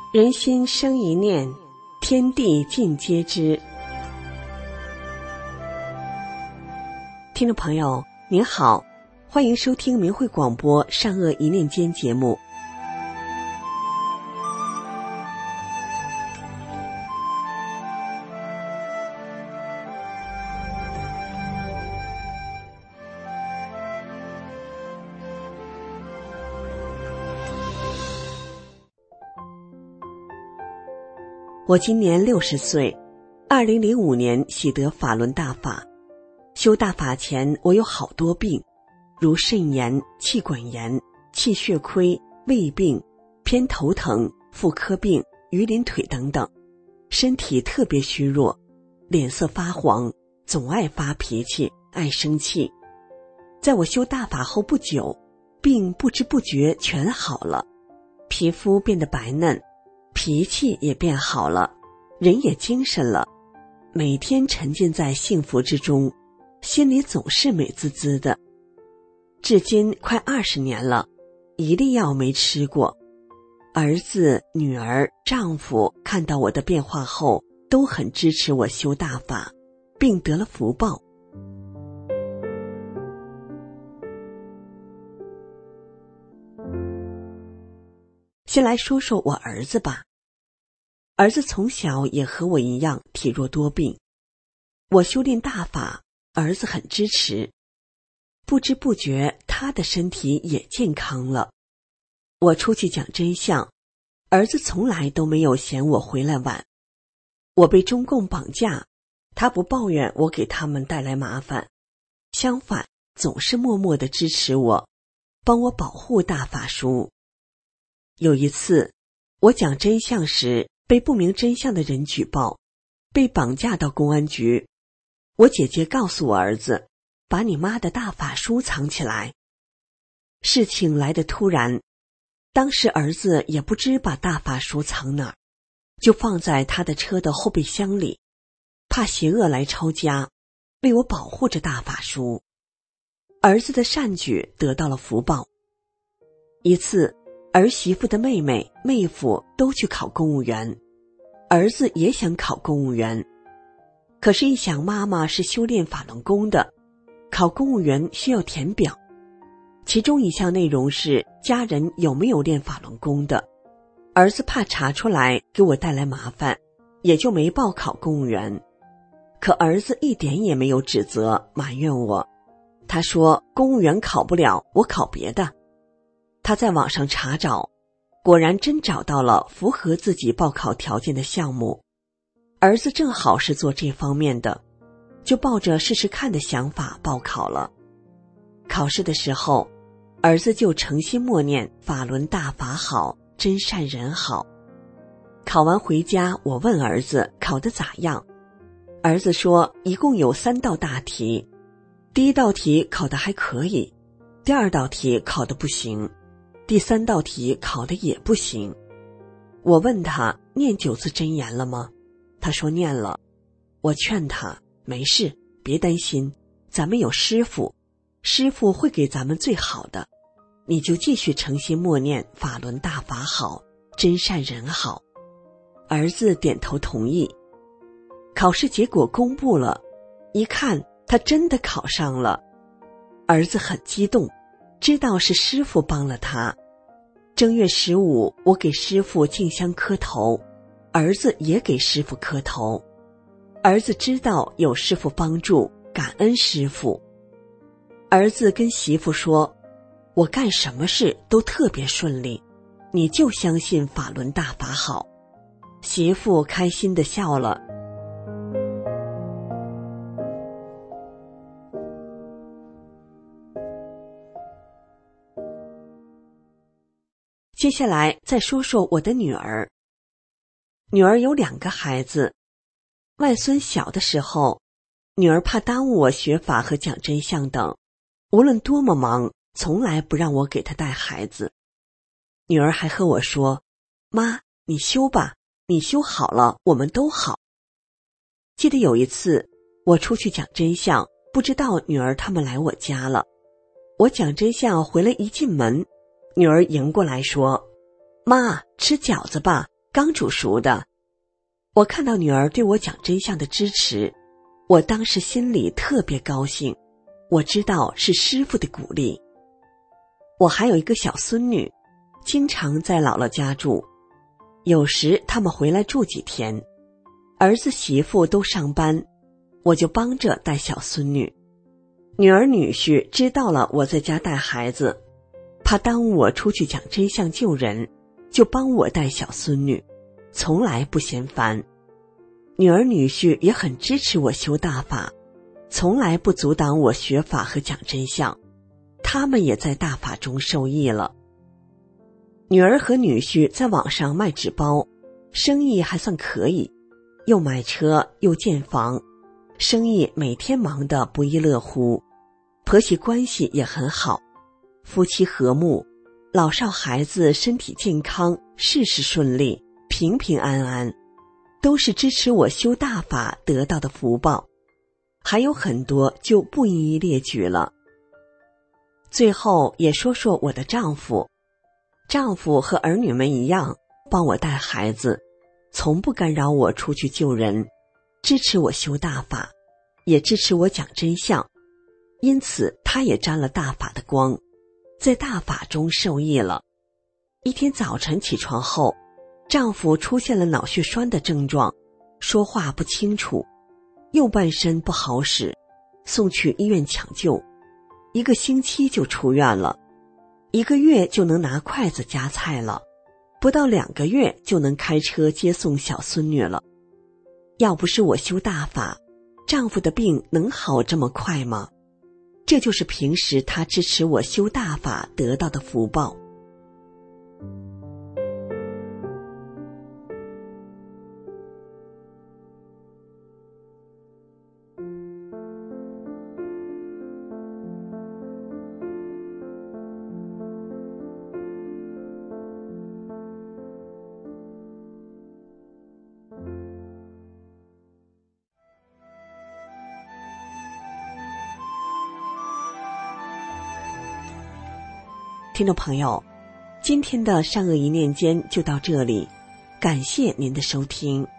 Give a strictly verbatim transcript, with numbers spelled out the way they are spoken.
人心生一念，天地尽皆知。听众朋友您好，欢迎收听明慧广播善恶一念间节目。我今年六十岁，二零零五年喜得法轮大法。修大法前，我有好多病，如肾炎、气管炎、气血亏、胃病、偏头疼、妇科病、鱼鳞腿等等，身体特别虚弱，脸色发黄，总爱发脾气，爱生气。在我修大法后不久，病不知不觉全好了，皮肤变得白嫩，脾气也变好了，人也精神了，每天沉浸在幸福之中，心里总是美滋滋的。至今快二十年了，一粒药没吃过。儿子、女儿、丈夫看到我的变化后，都很支持我修大法，并得了福报。先来说说我儿子吧。儿子从小也和我一样体弱多病，我修炼大法，儿子很支持，不知不觉他的身体也健康了。我出去讲真相，儿子从来都没有嫌我回来晚。我被中共绑架，他不抱怨我给他们带来麻烦，相反总是默默地支持我，帮我保护大法书。有一次我讲真相时，被不明真相的人举报，被绑架到公安局。我姐姐告诉我儿子，把你妈的大法书藏起来。事情来得突然，当时儿子也不知把大法书藏哪儿，就放在他的车的后备箱里，怕邪恶来抄家，为我保护着大法书。儿子的善举得到了福报。一次儿媳妇的妹妹、妹夫都去考公务员，儿子也想考公务员。可是一想妈妈是修炼法轮功的，考公务员需要填表，其中一项内容是家人有没有练法轮功的。儿子怕查出来给我带来麻烦，也就没报考公务员。可儿子一点也没有指责埋怨我，他说公务员考不了，我考别的。他在网上查找，果然真找到了符合自己报考条件的项目。儿子正好是做这方面的，就抱着试试看的想法报考了。考试的时候，儿子就诚心默念法轮大法好，真善人好。考完回家，我问儿子考得咋样，儿子说一共有三道大题，第一道题考得还可以，第二道题考得不行，第三道题考得也不行。我问他念九字真言了吗？他说念了。我劝他没事，别担心，咱们有师父，师父会给咱们最好的，你就继续诚心默念法轮大法好，真善人好。儿子点头同意。考试结果公布了，一看他真的考上了。儿子很激动，知道是师父帮了他。正月十五，我给师父敬香磕头，儿子也给师父磕头。儿子知道有师父帮助，感恩师父。儿子跟媳妇说，我干什么事都特别顺利，你就相信法轮大法好。媳妇开心地笑了。接下来再说说我的女儿。女儿有两个孩子，外孙小的时候，女儿怕耽误我学法和讲真相等，无论多么忙，从来不让我给她带孩子。女儿还和我说，妈，你修吧，你修好了，我们都好。记得有一次，我出去讲真相，不知道女儿他们来我家了。我讲真相回来一进门，女儿迎过来说，妈，吃饺子吧， 刚煮熟的。我看到女儿对我讲真相的支持，我当时心里特别高兴，我知道是师父的鼓励。我还有一个小孙女，经常在姥姥家住，有时他们回来住几天，儿子媳妇都上班，我就帮着带小孙女。女儿女婿知道了我在家带孩子，怕耽误我出去讲真相救人，就帮我带小孙女，从来不嫌烦。女儿女婿也很支持我修大法，从来不阻挡我学法和讲真相，他们也在大法中受益了。女儿和女婿在网上卖纸包，生意还算可以，又买车又建房，生意每天忙得不亦乐乎，婆媳关系也很好，夫妻和睦，老少孩子身体健康，事事顺利，平平安安，都是支持我修大法得到的福报，还有很多就不一一列举了。最后也说说我的丈夫，丈夫和儿女们一样帮我带孩子，从不干扰我出去救人，支持我修大法，也支持我讲真相，因此他也沾了大法的光，在大法中受益了。一天早晨起床后，丈夫出现了脑血栓的症状，说话不清楚，右半身不好使，送去医院抢救，一个星期就出院了，一个月就能拿筷子夹菜了，不到两个月就能开车接送小孙女了。要不是我修大法，丈夫的病能好这么快吗？这就是平时他支持我修大法得到的福报。听众朋友，今天的善恶一念间就到这里，感谢您的收听。